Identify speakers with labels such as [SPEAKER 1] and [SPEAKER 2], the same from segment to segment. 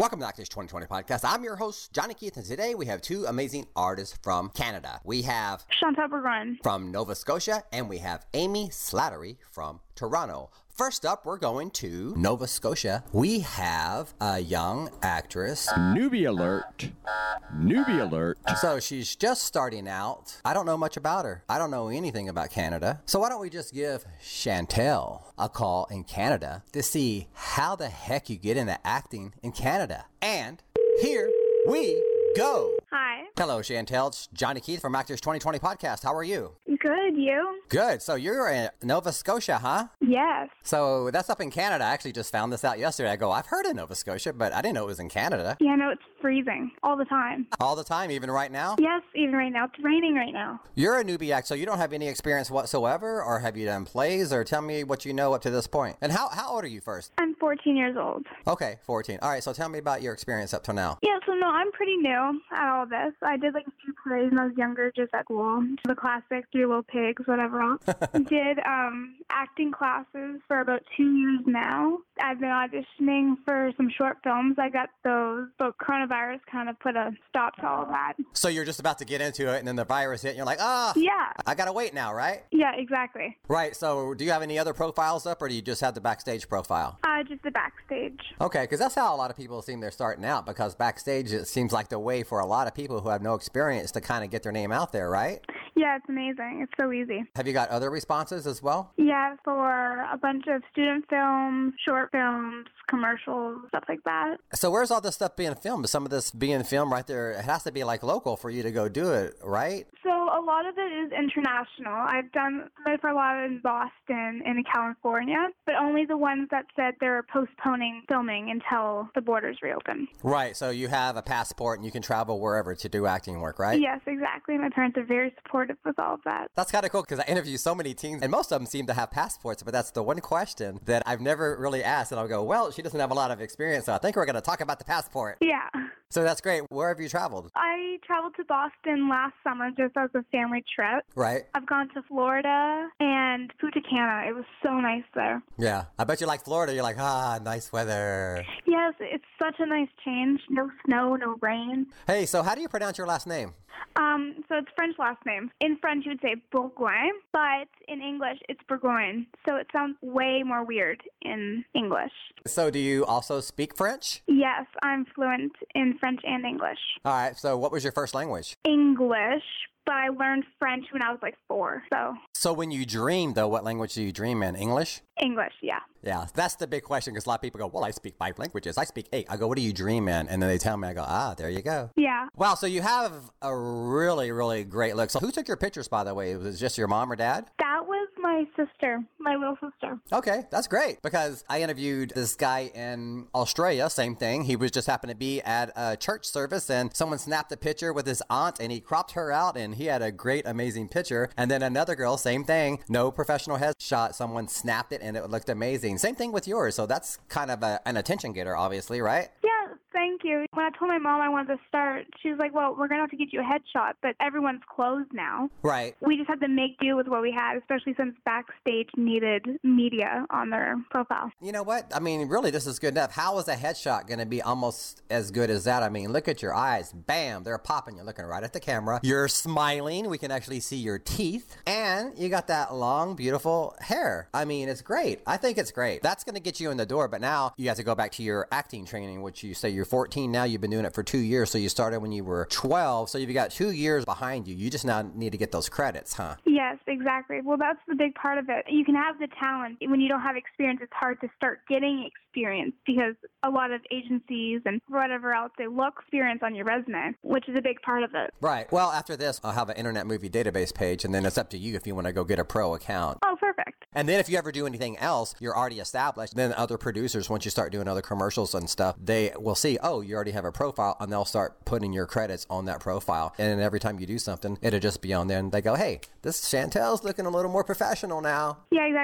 [SPEAKER 1] Welcome to the Actors 2020 podcast. I'm your host, Johnny Keith, and today we have two amazing artists from Canada. We have
[SPEAKER 2] Chantal Bourgoin
[SPEAKER 1] from Nova Scotia, and we have Amy Slattery from Toronto. First up, we're going to Nova Scotia. We have a young actress.
[SPEAKER 3] Newbie alert. Newbie alert.
[SPEAKER 1] So she's just starting out. I don't know much about her. I don't know anything about Canada. So why don't we just give Chantal a call in Canada to see how the heck you get into acting in Canada. And here we go.
[SPEAKER 2] Hi.
[SPEAKER 1] Hello, Chantal. It's Johnny Keith from Actors 2020 podcast. How are you?
[SPEAKER 2] Good, you?
[SPEAKER 1] Good. So you're in Nova Scotia, huh?
[SPEAKER 2] Yes.
[SPEAKER 1] So that's up in Canada. I actually just found this out yesterday. I go, I've heard of Nova Scotia, but I didn't know it was in Canada.
[SPEAKER 2] Yeah, no, it's freezing all the time.
[SPEAKER 1] All the time, even right now?
[SPEAKER 2] Yes, even right now. It's raining right now.
[SPEAKER 1] You're a newbie act, so you don't have any experience whatsoever, or have you done plays, or tell me what you know up to this point. And how old are you first?
[SPEAKER 2] I'm 14 years old.
[SPEAKER 1] Okay, 14. All right, so tell me about your experience up till now.
[SPEAKER 2] Yeah, so no, I'm pretty new at all this. I did like a few plays when I was younger, just at school. The classic, Three Little Pigs, whatever else. Did acting classes for about 2 years now. I've been auditioning for some short films. I got those, but coronavirus kind of put a stop to all that.
[SPEAKER 1] So you're just about to get into it, and then the virus hit, and you're like,
[SPEAKER 2] Yeah.
[SPEAKER 1] I gotta wait now, right?
[SPEAKER 2] Yeah, exactly.
[SPEAKER 1] Right, so do you have any other profiles up, or do you just have the backstage profile?
[SPEAKER 2] Just the backstage.
[SPEAKER 1] Okay, because that's how a lot of people seem they're starting out, because backstage, it seems like the way for a lot of people who have no experience to kind of get their name out there, right?
[SPEAKER 2] Yeah, it's amazing. It's so easy.
[SPEAKER 1] Have you got other responses as well?
[SPEAKER 2] Yeah, for a bunch of student films, short films, commercials, stuff like that.
[SPEAKER 1] So where's all this stuff being filmed? Some of this being filmed right there, it has to be like local for you to go do it, right?
[SPEAKER 2] So a lot of it is international. I've done for a lot in Boston and in California, but only the ones that said they're postponing filming until the borders reopen.
[SPEAKER 1] Right, so you have a passport and you can travel wherever to do acting work, right?
[SPEAKER 2] Yes, exactly. My parents are very supportive with all of that.
[SPEAKER 1] That's kind of cool because I interview so many teens and most of them seem to have passports, but that's the one question that I've never really asked. And I'll go, well, she doesn't have a lot of experience, so I think we're going to talk about the passport.
[SPEAKER 2] Yeah.
[SPEAKER 1] So that's great. Where have you traveled?
[SPEAKER 2] I traveled to Boston last summer just as a family trip.
[SPEAKER 1] Right.
[SPEAKER 2] I've gone to Florida and Punta Cana. It was so nice there.
[SPEAKER 1] Yeah. I bet you like Florida. You're like, nice weather.
[SPEAKER 2] Yes, it's such a nice change. No snow, no rain.
[SPEAKER 1] Hey, so how do you pronounce your last name?
[SPEAKER 2] So it's French last name. In French, you would say Bourgoin, but in English, it's Bourgoin. So it sounds way more weird in English.
[SPEAKER 1] So do you also speak French?
[SPEAKER 2] Yes, I'm fluent in French and English.
[SPEAKER 1] All right. So what was your first language?
[SPEAKER 2] English, but I learned French when I was like 4.
[SPEAKER 1] So when you dream, though, what language do you dream in? English?
[SPEAKER 2] English, yeah.
[SPEAKER 1] Yeah, that's the big question because a lot of people go, well, I speak 5 languages. I speak 8. I go, what do you dream in? And then they tell me, I go, there you go.
[SPEAKER 2] Yeah.
[SPEAKER 1] Wow, so you have a really, really great look. So who took your pictures, by the way? Was it just your mom or dad?
[SPEAKER 2] That was my sister, my little sister.
[SPEAKER 1] Okay, that's great because I interviewed this guy in Australia, same thing. He was just happened to be at a church service and someone snapped a picture with his aunt and he cropped her out and he had a great, amazing picture. And then another girl, same thing, no professional headshot. Someone snapped it and it looked amazing. Same thing with yours. So that's kind of an attention getter, obviously, right?
[SPEAKER 2] Yeah. Thank you. When I told my mom I wanted to start, she was like, well, we're going to have to get you a headshot, but everyone's closed now.
[SPEAKER 1] Right.
[SPEAKER 2] We just had to make do with what we had, especially since Backstage needed media on their profile.
[SPEAKER 1] You know what? I mean, really, this is good enough. How is a headshot going to be almost as good as that? I mean, look at your eyes. Bam, they're popping. You're looking right at the camera. You're smiling. We can actually see your teeth. And you got that long, beautiful hair. I mean, it's great. I think it's great. That's going to get you in the door, but now you have to go back to your acting training, which you say you're 14 now. You've been doing it for 2 years, so you started when you were 12. So you've got 2 years behind you. You just now need to get those credits, huh?
[SPEAKER 2] Yes, exactly. Well, that's the big part of it. You can have the talent. When you don't have experience, it's hard to start getting experience because a lot of agencies and whatever else, they look experience on your resume, which is a big part of it.
[SPEAKER 1] Right. Well, after this, I'll have an Internet Movie Database page, and then it's up to you if you want to go get a pro account.
[SPEAKER 2] Oh, perfect.
[SPEAKER 1] And then if you ever do anything else, you're already established. Then other producers, once you start doing other commercials and stuff, they will see, oh, you already have a profile, and they'll start putting your credits on that profile. And then every time you do something, it'll just be on there, and they go, hey, this Chantal's looking a little more professional now.
[SPEAKER 2] Yeah, exactly. It's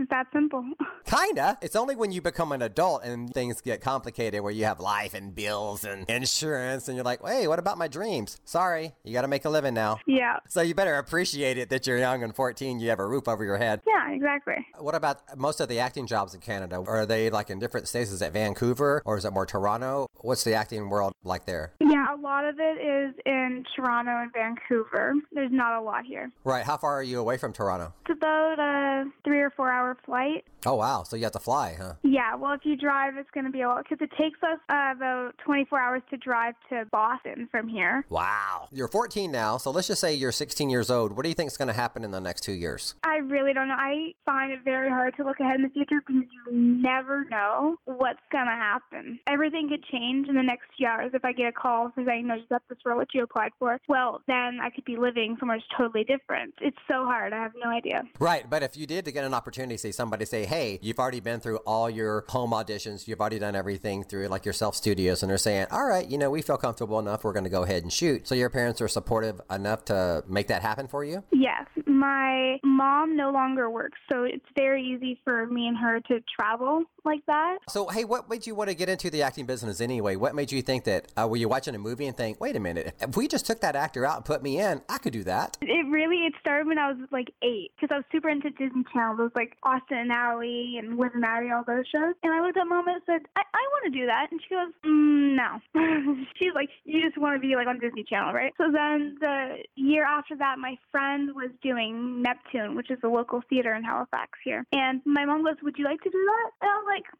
[SPEAKER 2] It's that simple.
[SPEAKER 1] Kinda. It's only when you become an adult and things get complicated where you have life and bills and insurance and you're like, hey, what about my dreams? Sorry, you got to make a living now.
[SPEAKER 2] Yeah.
[SPEAKER 1] So you better appreciate it that you're young and 14, you have a roof over your head.
[SPEAKER 2] Yeah, exactly.
[SPEAKER 1] What about most of the acting jobs in Canada? Are they like in different states? Is it Vancouver or is it more Toronto? What's the acting world like there?
[SPEAKER 2] Yeah, a lot of it is in Toronto and Vancouver. There's not a lot here.
[SPEAKER 1] Right. How far are you away from Toronto?
[SPEAKER 2] It's about a 3 or 4 hour flight.
[SPEAKER 1] Oh, wow. So you have to fly, huh?
[SPEAKER 2] Yeah, well, if you drive, it's going to be a lot, because it takes us about 24 hours to drive to Boston from here.
[SPEAKER 1] Wow. You're 14 now, so let's just say you're 16 years old. What do you think is going to happen in the next 2 years?
[SPEAKER 2] I really don't know. I find it very hard to look ahead in the future because you never know what's going to happen. Everything could change in the next few hours. If I get a call for saying, no, you got this role that you applied for, well, then I could be living somewhere totally different. It's so hard. I have no idea.
[SPEAKER 1] Right, but if you did to get an opportunity, say somebody say, hey, you've already been through all your home auditions, you've already done everything through like your self-studios, and they're saying, all right, we feel comfortable enough, we're going to go ahead and shoot. So your parents are supportive enough to make that happen for you?
[SPEAKER 2] Yes. My mom no longer works, so it's very easy for me and her to travel like that.
[SPEAKER 1] So, hey, what made you want to get into the acting business anyway? What made you think that, were you watching a movie and think, wait a minute, if we just took that actor out and put me in, I could do that?
[SPEAKER 2] It started when I was like 8, because I was super into Disney Channel. Those like Austin and Ally and Liz and Maddie, all those shows. And I looked at Mom and said, I want to do that. And she goes, no. She's like, you just want to be like on Disney Channel, right? So then the year after that, my friend was doing Neptune, which is a local theater in Halifax here. And my mom goes, would you like to do that? And I was like,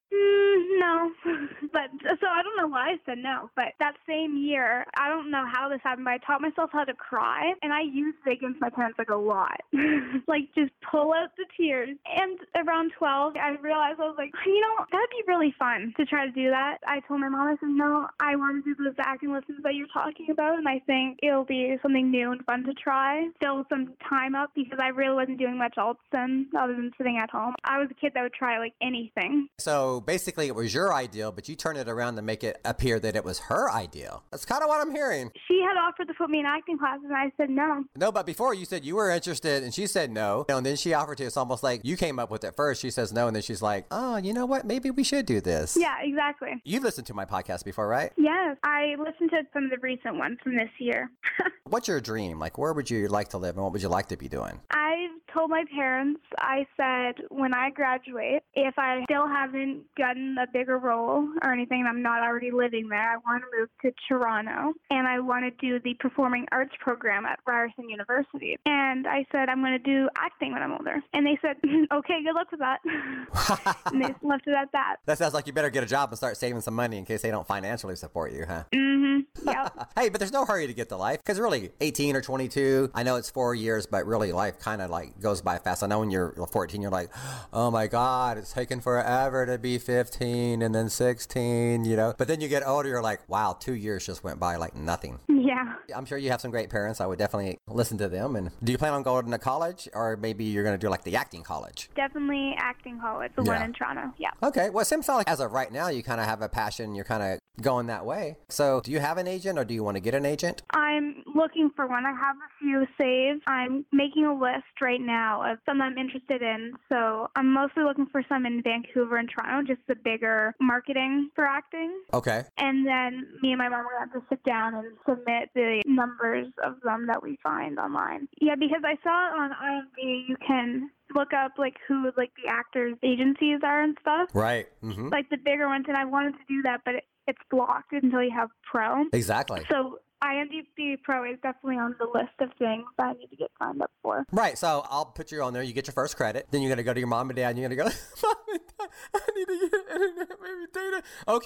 [SPEAKER 2] no. But so I don't know why I said no. But that same year, I don't know how this happened, but I taught myself how to cry. And I used it against my parents like a lot. Like just pull out the tears. And around 12, I realized I was like, that'd be really fun to try to do that. I told my mom, I said, no, I want to do those acting lessons that you're talking about. And I think it'll be something new and fun to try. Fill some time up because I really wasn't doing much else then other than sitting at home. I was a kid that would try like anything.
[SPEAKER 1] So basically it was your ideal, but you turned it around to make it appear that it was her ideal. That's kind of what I'm hearing.
[SPEAKER 2] She had offered to put me in acting classes and I said no.
[SPEAKER 1] No, but before you said you were interested and she said no. And then she offered to. It's almost like you came up with it first. She says no. And then she's like, oh, you know what? Maybe we should do this.
[SPEAKER 2] Yeah, exactly.
[SPEAKER 1] You've listened to my podcast before, right?
[SPEAKER 2] Yes. I listened to some of the recent ones from this year.
[SPEAKER 1] What's your dream? Like, where would you like to live and what would you like to be doing?
[SPEAKER 2] I've told my parents, I said, when I graduate, if I still haven't gotten a bigger role or anything and I'm not already living there, I want to move to Toronto and I want to do the performing arts program at Ryerson University. And I said, I'm going to do acting when I'm older. And they said, okay, good luck with that. And they just left it at that.
[SPEAKER 1] That sounds like you better get a job and start saving some money in case they don't financially support you, huh?
[SPEAKER 2] Mm-hmm. Yep.
[SPEAKER 1] Hey, but there's no hurry to get to life because really 18 or 22, I know it's 4 years, but really life kind of like goes by fast. I know when you're 14, you're like, oh my God, it's taken forever to be 15 and then 16, but then you get older, you're like, wow, 2 years just went by like nothing.
[SPEAKER 2] Yeah.
[SPEAKER 1] I'm sure you have some great parents. I would definitely listen to them. And do you plan on going to college or maybe you're going to do like the acting college?
[SPEAKER 2] Definitely acting college, the one in Toronto. Yeah.
[SPEAKER 1] Okay. Well, it seems like as of right now, you kind of have a passion. You're kind of going that way. So do you have an agent or do you want to get an agent?
[SPEAKER 2] I'm looking for one. I have a few saved. I'm making a list right now of some I'm interested in. So I'm mostly looking for some in Vancouver and Toronto, just the bigger marketing for acting.
[SPEAKER 1] Okay.
[SPEAKER 2] And then me and my mom are going to have to sit down and submit the numbers of them that we find online. Yeah, because I saw on IMDb you can look up like who like the actors' agencies are and stuff.
[SPEAKER 1] Right. Mm-hmm.
[SPEAKER 2] Like the bigger ones, and I wanted to do that, but it's blocked until you have Pro.
[SPEAKER 1] Exactly.
[SPEAKER 2] So IMDb Pro is definitely on the list of things that I need to get signed up for.
[SPEAKER 1] Right. So I'll put you on there. You get your first credit. Then you're going to go to your mom and dad and you're going to go, Mom and Dad, I need to get internet, maybe data.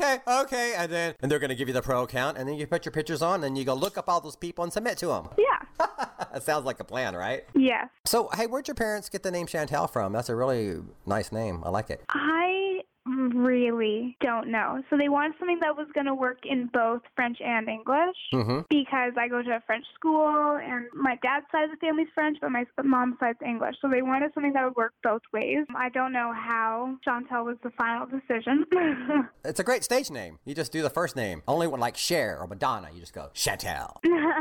[SPEAKER 1] Okay. And they're going to give you the Pro account. And then you put your pictures on and you go look up all those people and submit to them.
[SPEAKER 2] Yeah.
[SPEAKER 1] That sounds like a plan, right?
[SPEAKER 2] Yes.
[SPEAKER 1] So, hey, where'd your parents get the name Chantel from? That's a really nice name. I like it.
[SPEAKER 2] I really don't know. So they wanted something that was going to work in both French and English because I go to a French school and my dad's side of the family's French, but my mom's side's English. So they wanted something that would work both ways. I don't know how Chantel was the final decision.
[SPEAKER 1] It's a great stage name. You just do the first name. Only when like Cher or Madonna, you just go Chantel.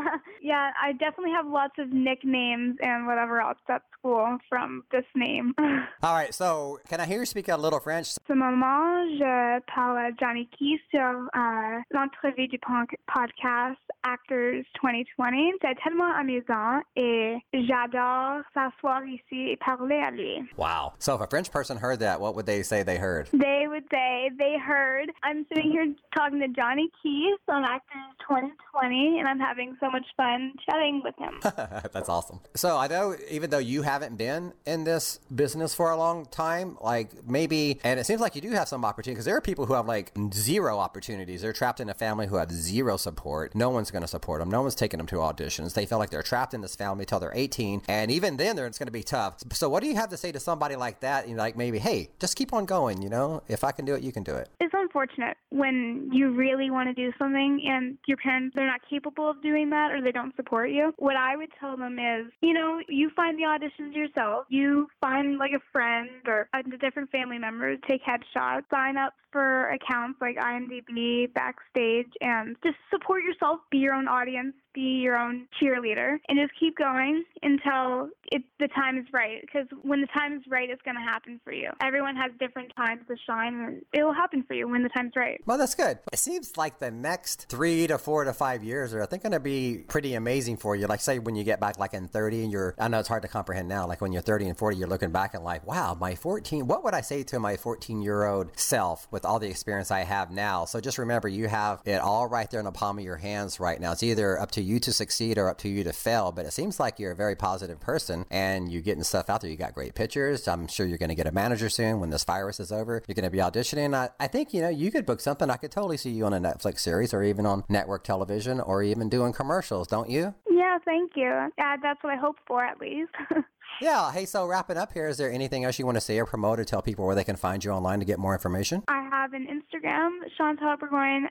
[SPEAKER 2] Yeah, I definitely have lots of nicknames and whatever else at school from this name.
[SPEAKER 1] All right, so can I hear you speak a little French?
[SPEAKER 2] Ce moment, je parle à Johnny Key sur l'entrevue du podcast Actors 2020. C'est tellement amusant et j'adore s'asseoir ici et parler à lui.
[SPEAKER 1] Wow. So if a French person heard that, what would they say they heard?
[SPEAKER 2] They would say they heard I'm sitting here talking to Johnny Keys on Actors 2020, and I'm having so much fun chatting with him.
[SPEAKER 1] That's awesome. So I know even though you haven't been in this business for a long time, like maybe, and it seems like you do have some opportunity because there are people who have like zero opportunities. They're trapped in a family who have zero support. No one's going to support them. No one's taking them to auditions. They feel like they're trapped in this family till they're 18. And even then, it's going to be tough. So what do you have to say to somebody like that? You know, like maybe, hey, just keep on going. You know, if I can do it, you can do it.
[SPEAKER 2] It's unfortunate when you really want to do something and your parents, they're not capable of doing that or they don't support you. What I would tell them is, you know, you find the auditions yourself. You find like a friend or a different family member, take headshots, sign up for accounts like IMDb, Backstage, and just support yourself, be your own audience, be your own cheerleader, and just keep going until the time is right. Because when the time is right, it's going to happen for you. Everyone has different times to shine, and it will happen for you when the time's right.
[SPEAKER 1] Well, that's good. It seems like the next 3 to 4 to 5 years are, I think, going to be pretty amazing for you. Like, say, when you get back, like, in 30, and I know it's hard to comprehend now, like, when you're 30 and 40, you're looking back and like, wow, what would I say to my 14-year-old self with all the experience I have now? So just remember, you have it all right there in the palm of your hands right now. It's either up to you to succeed or up to you to fail, but it seems like you're a very positive person and you're getting stuff out there. You got great pictures. I'm sure you're going to get a manager soon when this virus is over. You're going to be auditioning. I think, you know, you could book something. I could totally see you on a Netflix series or even on network television or even doing commercials, don't you?
[SPEAKER 2] Yeah, thank you. That's what I hope for, at least.
[SPEAKER 1] Yeah. Hey, so wrapping up here, is there anything else you want to say or promote or tell people where they can find you online to get more information?
[SPEAKER 2] I have an Instagram, Chantal Burgoyne,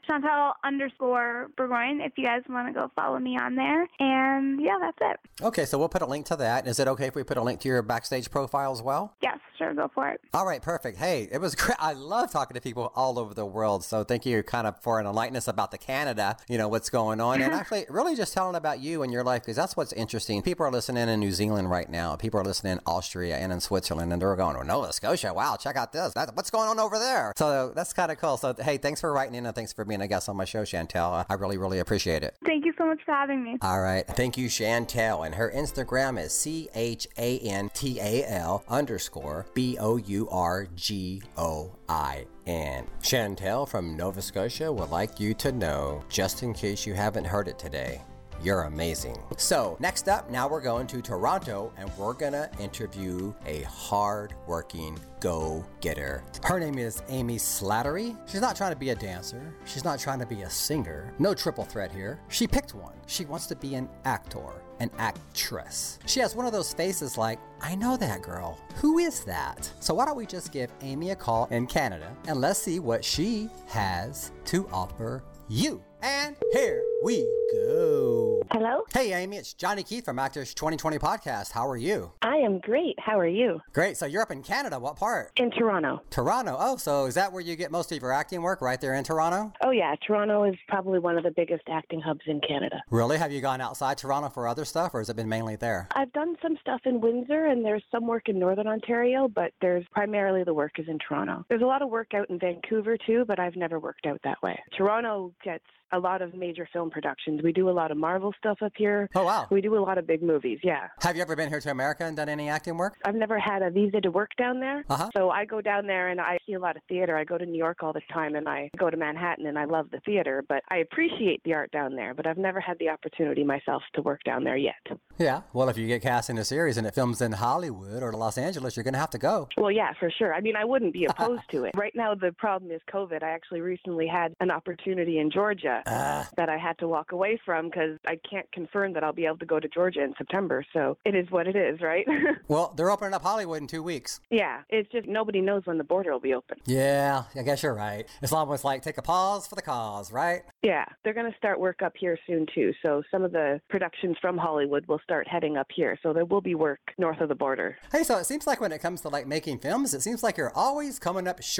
[SPEAKER 2] Chantal_Burgoyne, if you guys want to go follow me on there. And yeah, that's it.
[SPEAKER 1] Okay, so we'll put a link to that. Is it okay if we put a link to your Backstage profile as well?
[SPEAKER 2] Yes, sure, go for it.
[SPEAKER 1] All right, perfect. Hey, it was great. I love talking to people all over the world. So thank you kind of for an enlightenment about the Canada, you know, what's going on. And actually really just telling about you and your life, because that's what's interesting. People are listening in New Zealand right now. People are listening in Austria and in Switzerland, and they're going, oh, Nova Scotia, wow, check out this. What's going on over there? So that's kind of cool. So, hey, thanks for writing in and thanks for being a guest on my show, Chantal. I really, really appreciate it.
[SPEAKER 2] Thank you so much for having me.
[SPEAKER 1] All right. Thank you, Chantal. And her Instagram is CHANTAL_BOURGOIN. Chantal from Nova Scotia would like you to know, just in case you haven't heard it today, you're amazing. So next up, now we're going to Toronto and we're gonna interview a hard-working go-getter. Her name is Amy Slattery. She's not trying to be a dancer. She's not trying to be a singer. No triple threat here. She picked one. She wants to be an actor, an actress. She has one of those faces like, I know that girl. Who is that? So why don't we just give Amy a call in Canada and let's see what she has to offer you. And here we go.
[SPEAKER 4] Hello?
[SPEAKER 1] Hey, Amy, it's Johnny Keith from Actors 2020 Podcast. How are you?
[SPEAKER 4] I am great. How are you?
[SPEAKER 1] Great. So you're up in Canada. What part?
[SPEAKER 4] In Toronto.
[SPEAKER 1] Toronto. Oh, so is that where you get most of your acting work, right there in Toronto?
[SPEAKER 4] Oh, yeah. Toronto is probably one of the biggest acting hubs in Canada.
[SPEAKER 1] Really? Have you gone outside Toronto for other stuff, or has it been mainly there?
[SPEAKER 4] I've done some stuff in Windsor, and there's some work in Northern Ontario, but there's primarily the work is in Toronto. There's a lot of work out in Vancouver, too, but I've never worked out that way. Toronto gets a lot of major film productions. We do a lot of Marvel stuff up here.
[SPEAKER 1] Oh, wow.
[SPEAKER 4] We do a lot of big movies, yeah.
[SPEAKER 1] Have you ever been here to America and done any acting work?
[SPEAKER 4] I've never had a visa to work down there.
[SPEAKER 1] Uh-huh.
[SPEAKER 4] So I go down there and I see a lot of theater. I go to New York all the time and I go to Manhattan and I love the theater, but I appreciate the art down there, but I've never had the opportunity myself to work down there yet.
[SPEAKER 1] Yeah. Well, if you get cast in a series and it films in Hollywood or Los Angeles, you're going to have to go.
[SPEAKER 4] Well, yeah, for sure. I mean, I wouldn't be opposed to it. Right now, the problem is COVID. I actually recently had an opportunity in Georgia that I had to walk away from because I can't confirm that I'll be able to go to Georgia in September. So it is what it is, right?
[SPEAKER 1] Well, they're opening up Hollywood in 2 weeks.
[SPEAKER 4] Yeah, it's just nobody knows when the border will be open.
[SPEAKER 1] Yeah, I guess you're right. It's almost like take a pause for the cause, right?
[SPEAKER 4] Yeah, they're going to start work up here soon, too. So some of the productions from Hollywood will start heading up here. So there will be work north of the border.
[SPEAKER 1] Hey, so it seems like when it comes to like making films, it seems like you're always coming up short.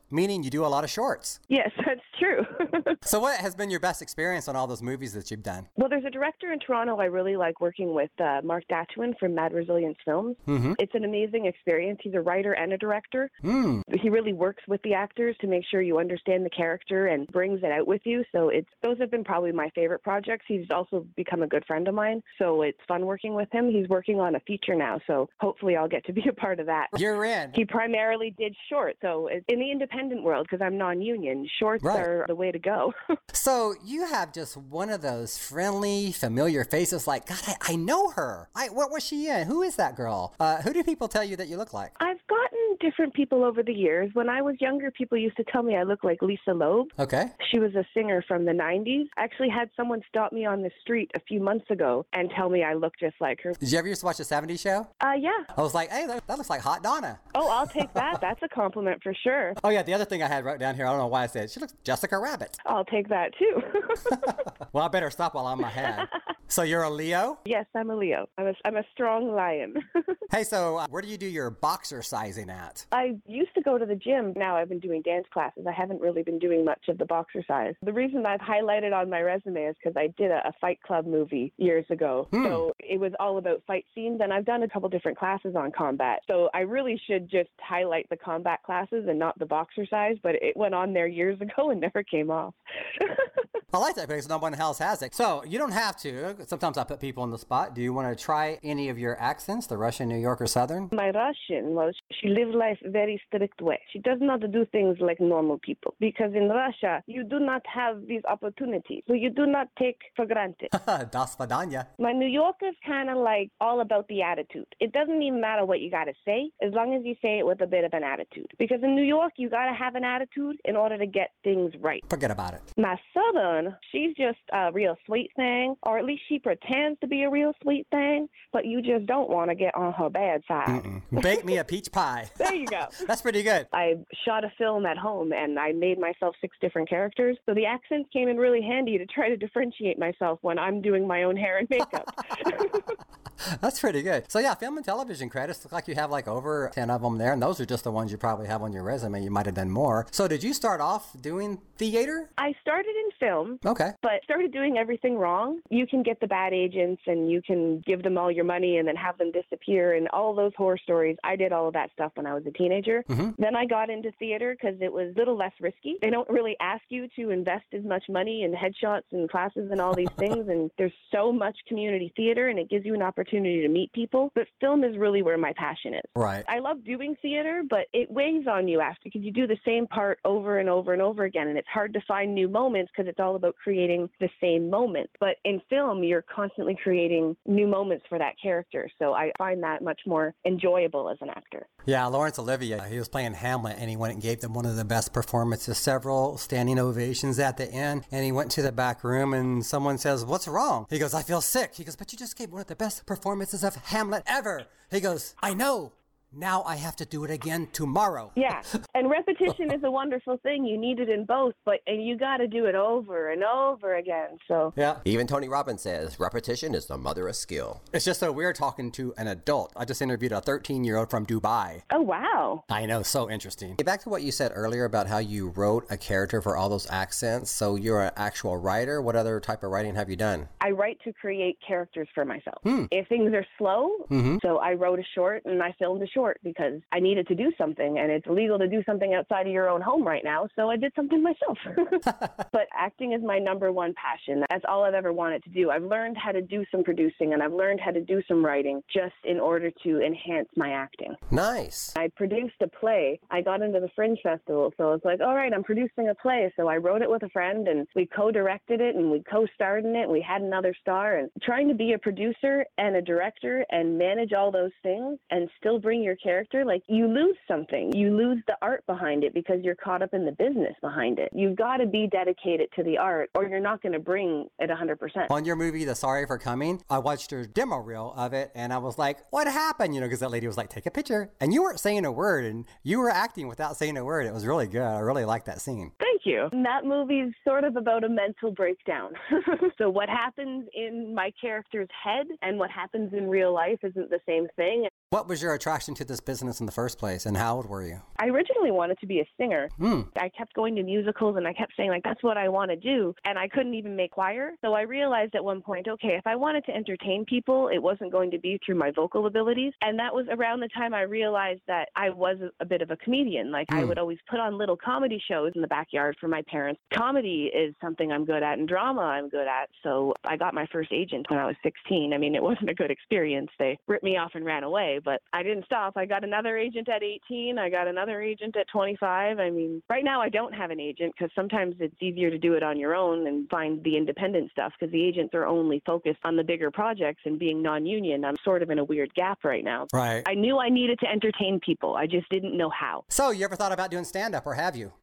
[SPEAKER 1] meaning you do a lot of shorts.
[SPEAKER 4] Yes, that's true.
[SPEAKER 1] So what has been your best experience on all those movies that you've done?
[SPEAKER 4] Well, there's a director in Toronto I really like working with, Mark Datchwin from Mad Resilience Films.
[SPEAKER 1] Mm-hmm.
[SPEAKER 4] It's an amazing experience. He's a writer and a director. He really works with the actors to make sure you understand the character and brings it out with you. So those have been probably my favorite projects. He's also become a good friend of mine, so it's fun working with him. He's working on a feature now, so hopefully I'll get to be a part of that.
[SPEAKER 1] You're in.
[SPEAKER 4] He primarily did shorts, so in the independent world, because I'm non-union, shorts are the way to go.
[SPEAKER 1] So you have just one of those friendly, familiar faces like, God, I know her. What was she in? Who is that girl? Who do people tell you that you look like?
[SPEAKER 4] I've gotten different people over the years. When I was younger, people used to tell me I look like Lisa Loeb.
[SPEAKER 1] Okay.
[SPEAKER 4] She was a singer from the 90s. I actually had someone stop me on the street a few months ago and tell me I look just like her.
[SPEAKER 1] Did you ever used to watch the 70s show?
[SPEAKER 4] Yeah.
[SPEAKER 1] I was like, hey, that looks like Hot Donna.
[SPEAKER 4] Oh, I'll take that. That's a compliment for sure.
[SPEAKER 1] Oh, yeah, the other thing I had wrote down here, I don't know why I said, she looks Jessica Rabbit.
[SPEAKER 4] I'll take that too.
[SPEAKER 1] Well, I better stop while I'm ahead. So you're a Leo?
[SPEAKER 4] Yes, I'm a Leo. I'm a strong lion.
[SPEAKER 1] Hey, so where do you do your boxer sizing at?
[SPEAKER 4] I used to go to the gym. Now I've been doing dance classes. I haven't really been doing much of the boxer size. The reason I've highlighted on my resume is because I did a Fight Club movie years ago. So it was all about fight scenes, and I've done a couple different classes on combat. So I really should just highlight the combat classes and not the boxer size, but it went on there years ago and never came off.
[SPEAKER 1] I like that because no one else has it. So you don't have to. Sometimes I put people on the spot. Do you want to try any of your accents, the Russian, New York, or Southern?
[SPEAKER 4] My Russian, well, she lives life very strict way. She does not do things like normal people because in Russia, you do not have these opportunities. So you do not take for granted.
[SPEAKER 1] Das Vidanya.
[SPEAKER 4] My New York is kind of like all about the attitude. It doesn't even matter what you got to say as long as you say it with a bit of an attitude. Because in New York, you got to have an attitude in order to get things right.
[SPEAKER 1] Forget about it.
[SPEAKER 4] My Southern, she's just a real sweet thing, or at least she pretends to be a real sweet thing, but you just don't want to get on her bad side.
[SPEAKER 1] Bake me a peach pie.
[SPEAKER 4] There you go.
[SPEAKER 1] That's pretty good.
[SPEAKER 4] I shot a film at home and I made myself 6 different characters. So the accents came in really handy to try to differentiate myself when I'm doing my own hair and makeup.
[SPEAKER 1] That's pretty good. So yeah, film and television credits look like you have like over 10 of them there, and those are just the ones you probably have on your resume. You might have done more. So did you start off doing theater?
[SPEAKER 4] I started in film.
[SPEAKER 1] Okay.
[SPEAKER 4] But started doing everything wrong. You can get the bad agents and you can give them all your money and then have them disappear and all those horror stories. I did all of that stuff when I was a teenager. Then I got into theater because it was a little less risky. They don't really ask you to invest as much money in headshots and classes and all these things. And there's so much community theater and it gives you an opportunity to meet people. But film is really where my passion is.
[SPEAKER 1] Right.
[SPEAKER 4] I love doing theater, but it weighs on you after because you do the same part over and over and over again. And it's hard to find new moments because it's all about creating the same moment. But in film, you're constantly creating new moments for that character. So I find that much more enjoyable as an actor.
[SPEAKER 1] Yeah, Laurence Olivier, he was playing Hamlet and he went and gave them one of the best performances, several standing ovations at the end. And he went to the back room and someone says, "What's wrong?" He goes, "I feel sick." He goes, "But you just gave one of the best performances of Hamlet ever." He goes, "I know. Now I have to do it again tomorrow."
[SPEAKER 4] Yeah. And repetition is a wonderful thing. You need it in both, and you got to do it over and over again. So
[SPEAKER 1] yeah.
[SPEAKER 5] Even Tony Robbins says repetition is the mother of skill.
[SPEAKER 1] It's just so weird talking to an adult. I just interviewed a 13-year-old from Dubai.
[SPEAKER 4] Oh, wow.
[SPEAKER 1] I know, so interesting.
[SPEAKER 5] Back to what you said earlier about how you wrote a character for all those accents. So you're an actual writer. What other type of writing have you done?
[SPEAKER 4] I write to create characters for myself. If things are slow, so I wrote a short and I filmed a short because I needed to do something, and it's illegal to do something outside of your own home right now, so I did something myself. But acting is my number one passion. That's all I've ever wanted to do. I've learned how to do some producing, and I've learned how to do some writing just in order to enhance my acting.
[SPEAKER 5] Nice.
[SPEAKER 4] I produced a play. I got into the Fringe Festival, so it's like, all right, I'm producing a play. So I wrote it with a friend, and we co-directed it, and we co-starred in it. We had another star, and trying to be a producer and a director and manage all those things and still bring your character, like you lose something. You lose the art behind it because you're caught up in the business behind it. You've got to be dedicated to the art or you're not going to bring it 100%.
[SPEAKER 1] On your movie, The Sorry for Coming, I watched your demo reel of it and I was like, what happened? You know, because that lady was like, take a picture. And you weren't saying a word and you were acting without saying a word. It was really good. I really liked that scene.
[SPEAKER 4] Thank you. And that movie's sort of about a mental breakdown. So what happens in my character's head and what happens in real life isn't the same thing.
[SPEAKER 5] What was your attraction to this business in the first place, and how old were you?
[SPEAKER 4] I originally wanted to be a singer. I kept going to musicals and I kept saying, like, that's what I want to do. And I couldn't even make choir. So I realized at one point, okay, if I wanted to entertain people, it wasn't going to be through my vocal abilities. And that was around the time I realized that I was a bit of a comedian. Like, I would always put on little comedy shows in the backyard for my parents. Comedy is something I'm good at, and drama I'm good at. So I got my first agent when I was 16. I mean, it wasn't a good experience. They ripped me off and ran away, but I didn't stop. I got another agent at 18. I got another agent at 25. I mean, right now I don't have an agent because sometimes it's easier to do it on your own and find the independent stuff because the agents are only focused on the bigger projects and being non-union. I'm sort of in a weird gap right now.
[SPEAKER 5] Right.
[SPEAKER 4] I knew I needed to entertain people. I just didn't know how.
[SPEAKER 5] So you ever thought about doing stand-up, or have you?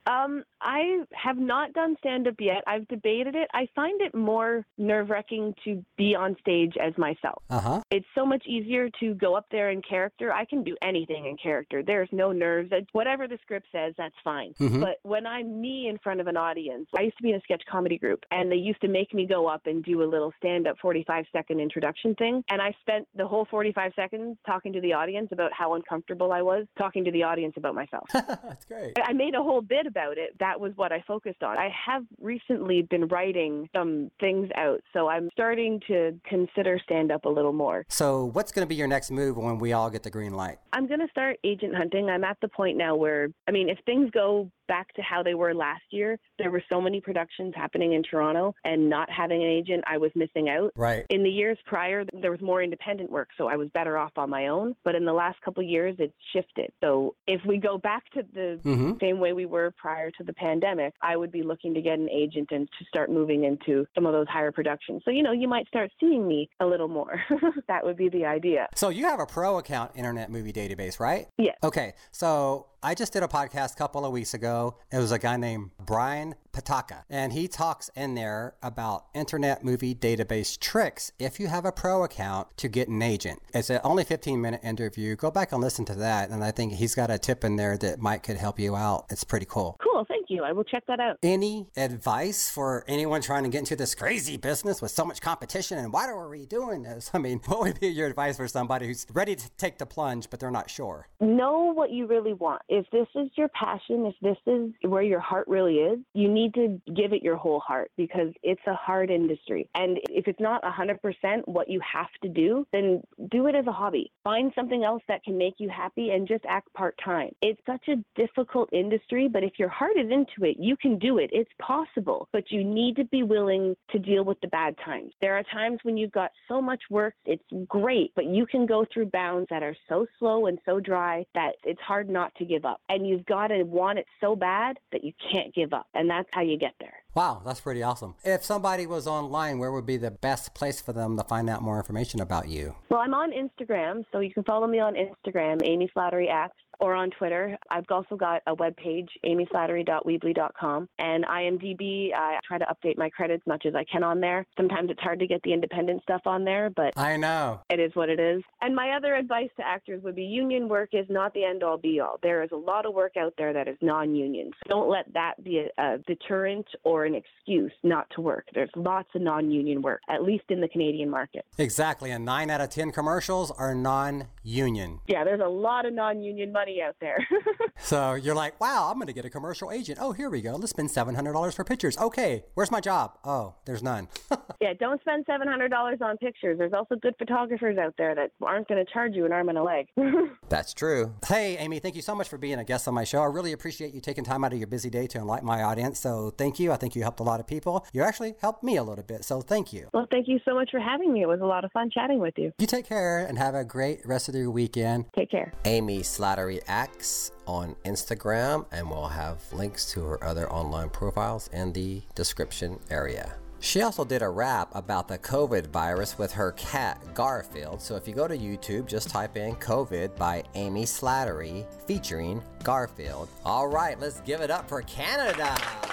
[SPEAKER 4] I have not done stand-up yet. I've debated it. I find it more nerve-wracking to be on stage as myself. It's so much easier to go up there in character. I can do anything in character. There's no nerves. Whatever the script says, that's fine. But when I'm me in front of an audience, I used to be in a sketch comedy group, and they used to make me go up and do a little stand-up 45-second introduction thing. And I spent the whole 45 seconds talking to the audience about how uncomfortable I was talking to the audience about myself.
[SPEAKER 5] That's great.
[SPEAKER 4] I made a whole bit about it. That was what I focused on. I have recently been writing some things out, so I'm starting to consider stand-up a little more.
[SPEAKER 5] So what's going to be your next move when we all get the green light?
[SPEAKER 4] I'm going to start agent hunting. I'm at the point now where, I mean, if things go back to how they were last year, there were so many productions happening in Toronto, and not having an agent, I was missing out.
[SPEAKER 5] Right.
[SPEAKER 4] In the years prior, there was more independent work, so I was better off on my own. But in the last couple of years, it's shifted. So if we go back to the same way we were prior to the pandemic, I would be looking to get an agent and to start moving into some of those higher productions. So, you know, you might start seeing me a little more. That would be the idea.
[SPEAKER 5] So you have a pro account, Internet Movie Database, right?
[SPEAKER 4] Yes.
[SPEAKER 5] Okay. So I just did a podcast a couple of weeks ago. It was a guy named Brian Pataka, and he talks in there about Internet Movie Database tricks if you have a pro account to get an agent. It's an only 15-minute interview. Go back and listen to that, and I think he's got a tip in there that might could help you out. It's pretty cool.
[SPEAKER 4] Cool. Thank you. I will check that out.
[SPEAKER 5] Any advice for anyone trying to get into this crazy business with so much competition, and why are we doing this? I mean, what would be your advice for somebody who's ready to take the plunge, but they're not sure?
[SPEAKER 4] Know what you really want. If this is your passion, if this is where your heart really is, you need to give it your whole heart because it's a hard industry. And if it's not 100% what you have to do, then do it as a hobby. Find something else that can make you happy and just act part-time. It's such a difficult industry, but if your heart is into it, you can do it. It's possible, but you need to be willing to deal with the bad times. There are times when you've got so much work, it's great, but you can go through bounds that are so slow and so dry that it's hard not to give up. And you've got to want it so bad that you can't give up. And that's how you get there.
[SPEAKER 5] Wow, that's pretty awesome. If somebody was online, where would be the best place for them to find out more information about you?
[SPEAKER 4] Well, I'm on Instagram, so you can follow me on Instagram, Amy Slattery Acts, or on Twitter. I've also got a webpage, amyslattery.weebly.com, and IMDb. I try to update my credits as much as I can on there. Sometimes it's hard to get the independent stuff on there, but
[SPEAKER 5] I know.
[SPEAKER 4] It is what it is. And my other advice to actors would be union work is not the end-all be-all. There is a lot of work out there that is non-union. So don't let that be a deterrent or an excuse not to work. There's lots of non-union work, at least in the Canadian market.
[SPEAKER 5] Exactly, and 9 out of 10 commercials are non-union.
[SPEAKER 4] Yeah, there's a lot of non-union money out there.
[SPEAKER 5] So you're like, wow, I'm going to get a commercial agent. Oh, here we go. Let's spend $700 for pictures. Okay, where's my job? Oh, there's none.
[SPEAKER 4] Yeah, don't spend $700 on pictures. There's also good photographers out there that aren't going to charge you an arm and a leg.
[SPEAKER 5] That's true. Hey, Amy, thank you so much for being a guest on my show. I really appreciate you taking time out of your busy day to enlighten my audience. So thank you. I think you helped a lot of people. You actually helped me a little bit. So thank you.
[SPEAKER 4] Well, thank you so much for having me. It was a lot of fun chatting with you.
[SPEAKER 5] You take care and have a great rest of your weekend.
[SPEAKER 4] Take care.
[SPEAKER 1] Amy Slattery Acts on Instagram, and we'll have links to her other online profiles in the description area. She also did a rap about the COVID virus with her cat, Garfield. So if you go to YouTube, just type in COVID by Amy Slattery featuring Garfield. All right, let's give it up for Canada.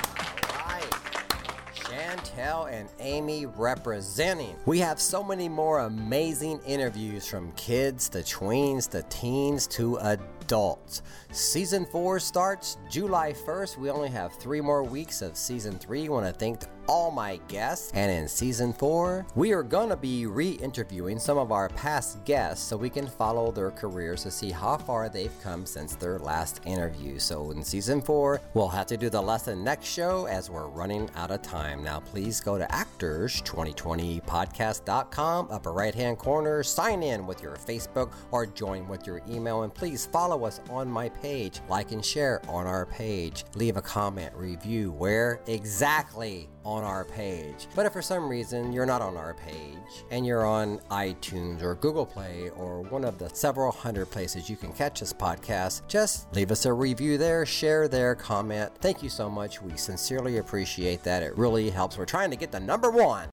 [SPEAKER 1] All right. Chantel and Amy representing. We have so many more amazing interviews from kids to tweens to teens to adults. Season 4 starts July 1st. We only have 3 more weeks of Season 3. We want to thank all my guests. And in season 4, we are gonna be re-interviewing some of our past guests so we can follow their careers to see how far they've come since their last interview. So in season 4, we'll have to do the lesson next show as we're running out of time. Now please go to actors2020podcast.com, upper right hand corner, sign in with your Facebook or join with your email, and please follow us on my page, like and share on our page, leave a comment, review where exactly on our page. But if for some reason you're not on our page and you're on iTunes or Google Play or one of the several hundred places you can catch this podcast, just leave us a review there, share there, comment. Thank you so much. We sincerely appreciate that. It really helps. We're trying to get the #1